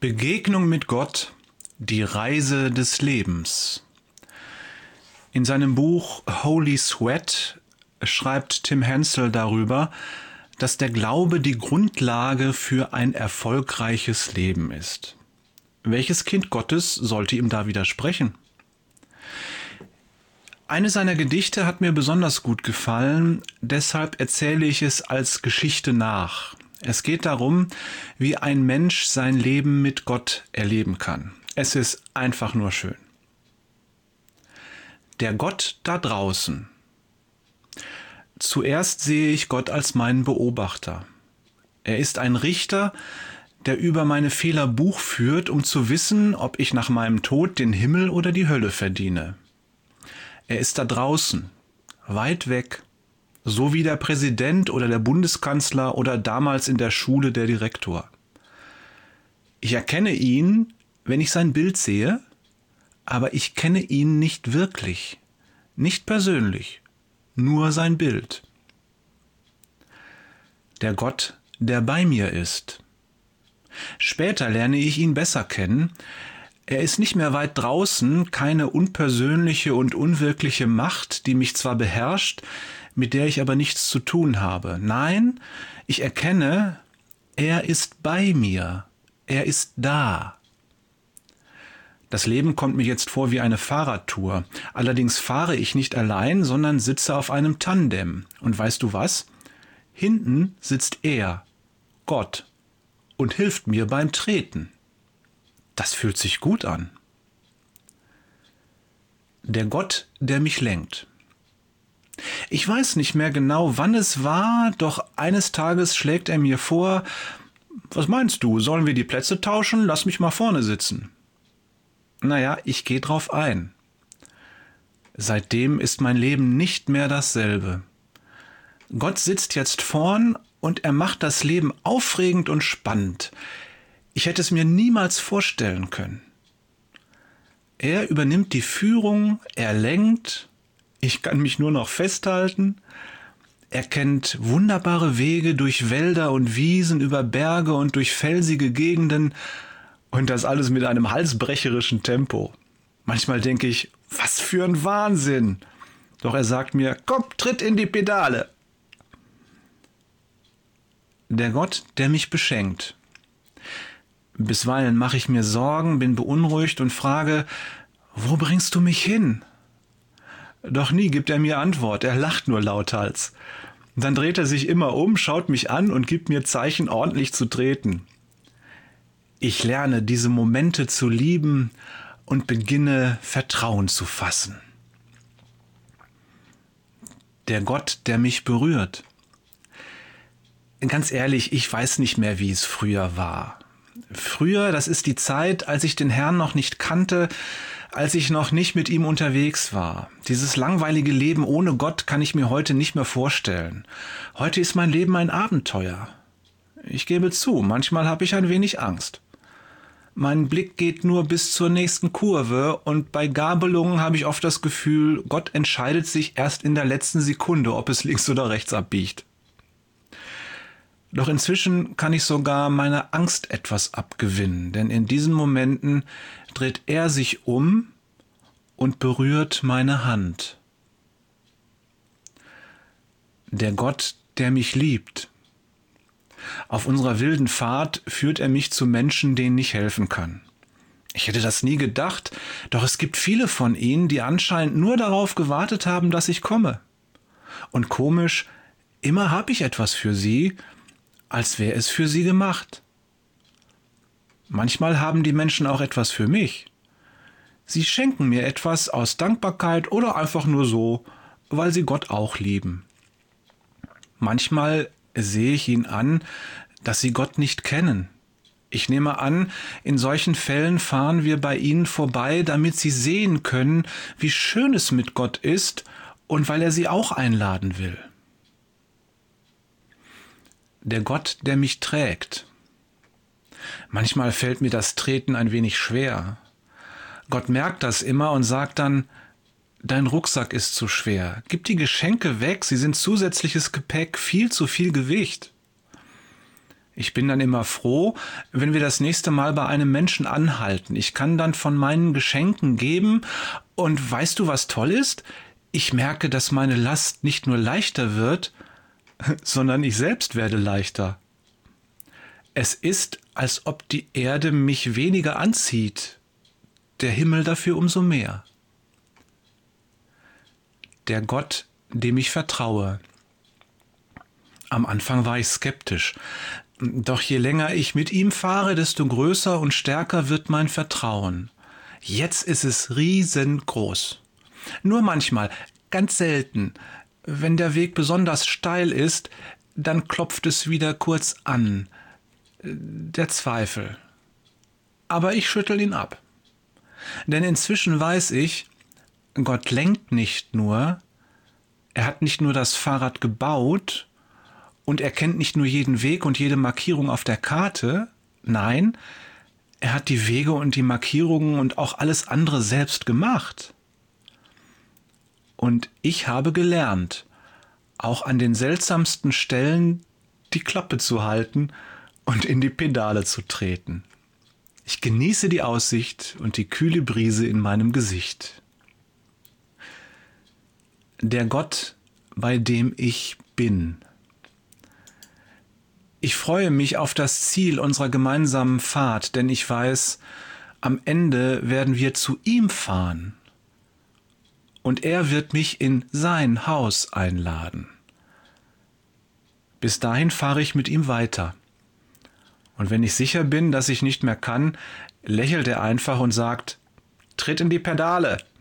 Begegnung mit Gott, die Reise des Lebens. In seinem Buch Holy Sweat schreibt Tim Hensel darüber, dass der Glaube die Grundlage für ein erfolgreiches Leben ist. Welches Kind Gottes sollte ihm da widersprechen? Eine seiner Gedichte hat mir besonders gut gefallen, deshalb erzähle ich es als Geschichte nach. Es geht darum, wie ein Mensch sein Leben mit Gott erleben kann. Es ist einfach nur schön. Der Gott da draußen. Zuerst sehe ich Gott als meinen Beobachter. Er ist ein Richter, der über meine Fehler Buch führt, um zu wissen, ob ich nach meinem Tod den Himmel oder die Hölle verdiene. Er ist da draußen, weit weg, so wie der Präsident oder der Bundeskanzler oder damals in der Schule der Direktor. Ich erkenne ihn, wenn ich sein Bild sehe, aber ich kenne ihn nicht wirklich, nicht persönlich, nur sein Bild. Der Gott, der bei mir ist. Später lerne ich ihn besser kennen. Er ist nicht mehr weit draußen, keine unpersönliche und unwirkliche Macht, die mich zwar beherrscht, mit der ich aber nichts zu tun habe. Nein, ich erkenne, er ist bei mir, er ist da. Das Leben kommt mir jetzt vor wie eine Fahrradtour. Allerdings fahre ich nicht allein, sondern sitze auf einem Tandem. Und weißt du was? Hinten sitzt er, Gott, und hilft mir beim Treten. Das fühlt sich gut an. Der Gott, der mich lenkt. Ich weiß nicht mehr genau, wann es war, doch eines Tages schlägt er mir vor, was meinst du, sollen wir die Plätze tauschen? Lass mich mal vorne sitzen. Naja, ich gehe drauf ein. Seitdem ist mein Leben nicht mehr dasselbe. Gott sitzt jetzt vorn und er macht das Leben aufregend und spannend. Ich hätte es mir niemals vorstellen können. Er übernimmt die Führung, er lenkt, ich kann mich nur noch festhalten. Er kennt wunderbare Wege durch Wälder und Wiesen, über Berge und durch felsige Gegenden und das alles mit einem halsbrecherischen Tempo. Manchmal denke ich, was für ein Wahnsinn! Doch er sagt mir, komm, tritt in die Pedale. Der Gott, der mich beschenkt. Bisweilen mache ich mir Sorgen, bin beunruhigt und frage, wo bringst du mich hin? Doch nie gibt er mir Antwort, er lacht nur lauthals. Dann dreht er sich immer um, schaut mich an und gibt mir Zeichen, ordentlich zu treten. Ich lerne, diese Momente zu lieben und beginne, Vertrauen zu fassen. Der Gott, der mich berührt. Ganz ehrlich, ich weiß nicht mehr, wie es früher war. Früher, das ist die Zeit, als ich den Herrn noch nicht kannte, als ich noch nicht mit ihm unterwegs war. Dieses langweilige Leben ohne Gott kann ich mir heute nicht mehr vorstellen. Heute ist mein Leben ein Abenteuer. Ich gebe zu, manchmal habe ich ein wenig Angst. Mein Blick geht nur bis zur nächsten Kurve und bei Gabelungen habe ich oft das Gefühl, Gott entscheidet sich erst in der letzten Sekunde, ob es links oder rechts abbiegt. Doch inzwischen kann ich sogar meiner Angst etwas abgewinnen, denn in diesen Momenten dreht er sich um und berührt meine Hand. Der Gott, der mich liebt. Auf unserer wilden Fahrt führt er mich zu Menschen, denen ich helfen kann. Ich hätte das nie gedacht, doch es gibt viele von ihnen, die anscheinend nur darauf gewartet haben, dass ich komme. Und komisch, immer habe ich etwas für sie, als wäre es für sie gemacht. Manchmal haben die Menschen auch etwas für mich. Sie schenken mir etwas aus Dankbarkeit oder einfach nur so, weil sie Gott auch lieben. Manchmal sehe ich ihnen an, dass sie Gott nicht kennen. Ich nehme an, in solchen Fällen fahren wir bei ihnen vorbei, damit sie sehen können, wie schön es mit Gott ist und weil er sie auch einladen will. Der Gott, der mich trägt. Manchmal fällt mir das Treten ein wenig schwer. Gott merkt das immer und sagt dann, dein Rucksack ist zu schwer. Gib die Geschenke weg, sie sind zusätzliches Gepäck, viel zu viel Gewicht. Ich bin dann immer froh, wenn wir das nächste Mal bei einem Menschen anhalten. Ich kann dann von meinen Geschenken geben und weißt du, was toll ist? Ich merke, dass meine Last nicht nur leichter wird, sondern ich selbst werde leichter. Es ist, als ob die Erde mich weniger anzieht, der Himmel dafür umso mehr. Der Gott, dem ich vertraue. Am Anfang war ich skeptisch, doch je länger ich mit ihm fahre, desto größer und stärker wird mein Vertrauen. Jetzt ist es riesengroß. Nur manchmal, ganz selten, wenn der Weg besonders steil ist, dann klopft es wieder kurz an, der Zweifel. Aber ich schüttel ihn ab. Denn inzwischen weiß ich, Gott lenkt nicht nur, er hat nicht nur das Fahrrad gebaut und er kennt nicht nur jeden Weg und jede Markierung auf der Karte, nein, er hat die Wege und die Markierungen und auch alles andere selbst gemacht. Und ich habe gelernt, auch an den seltsamsten Stellen die Klappe zu halten und in die Pedale zu treten. Ich genieße die Aussicht und die kühle Brise in meinem Gesicht. Der Gott, bei dem ich bin. Ich freue mich auf das Ziel unserer gemeinsamen Fahrt, denn ich weiß, am Ende werden wir zu ihm fahren. Und er wird mich in sein Haus einladen. Bis dahin fahre ich mit ihm weiter. Und wenn ich sicher bin, dass ich nicht mehr kann, lächelt er einfach und sagt, tritt in die Pedale.